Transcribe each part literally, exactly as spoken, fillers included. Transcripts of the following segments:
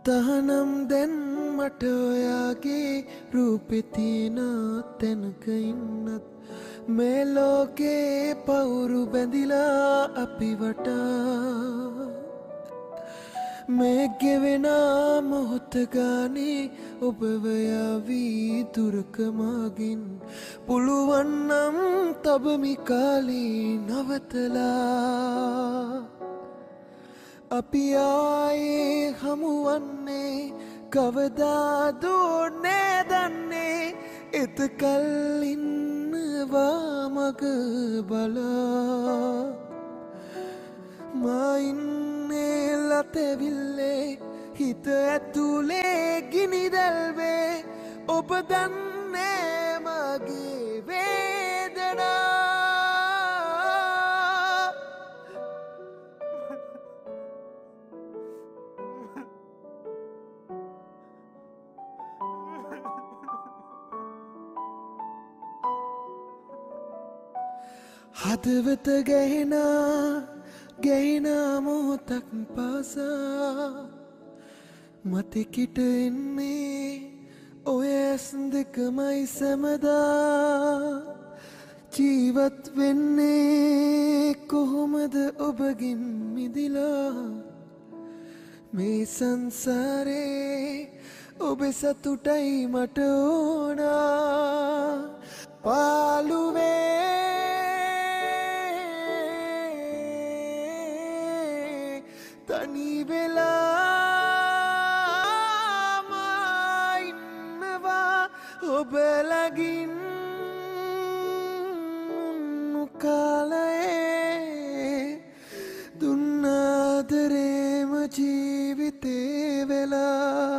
තහනම් දැන් මට ඔයාගේ රූපේ තියෙන තැනක ඉන්නත් මේ ලෝකේ පවුරු බැඳිලා අපි වටා මේ ගෙවෙන මොහොත ගානේ ඔබව යාවී දුරක මාගින් පුළුවන් නම් තබමි කාලේ නවතලා අපි ආයේ හමුවන්නේ කවදාද නැදන්නේ එතකල් ඉන්නවා මග බලා මා ඉන්නේ ලතවිල්ලේ හිත ඇතුලේ ගිනි දැල්වේ ඔබ දන්නේ මගේ වේදනා හදවත ගැහෙන ගැහෙන මොහොතක් පාසා මතෙකිට එන්නේ ඔය ඇස් දෙකමයි සැමදා ජීවත් වෙන්නේ කොහොමද ඔබගෙන් මිදිලා මේ සංසාරේ ඔබේ සතුටයි මට ඕනා පාළුවේ තනි වෙලාම ඉන්නවා ඔබ ළඟින් කාලයේ දුන්න ආදරේම ජීවිතේ වෙලා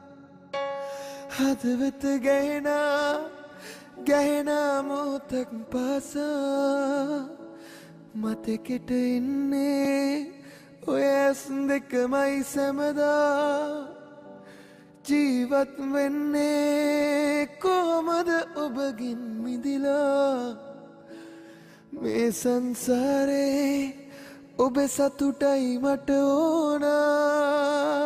හදවත ගැහෙන ගැහෙන මොහොතක් පාසා මතෙකට එන්නේ ඔය ඇස් දෙකමයි සැමදා ජීවත් වෙන්නේ කොහොමද ඔබගෙන් මිදිලා මේ සංසාරේ ඔබේ සතුටයි මට ඕනා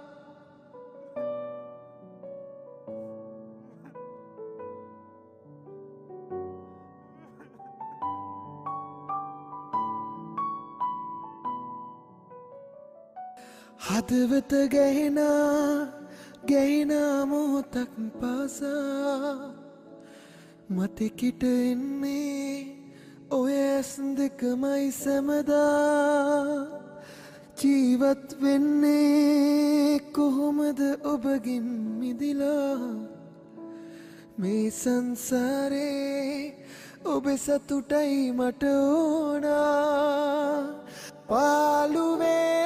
හදවත ගැහෙන ගැහෙන මොහොතක් පාසා මතෙකිට එන්නේ ඔය ඇස් දෙකමයි සැමදා ජීවත් වෙන්නේ කොහොමද ඔබගෙන් මිදිලා මේ සංසාරේ ඔබේ සතුටයි මට ඕනා පාළුවේ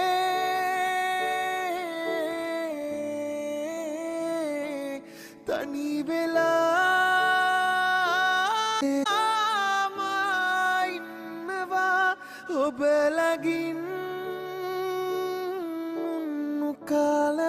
තනි වෙලා ඉන්නවා ඔබ ළඟින් කාලේ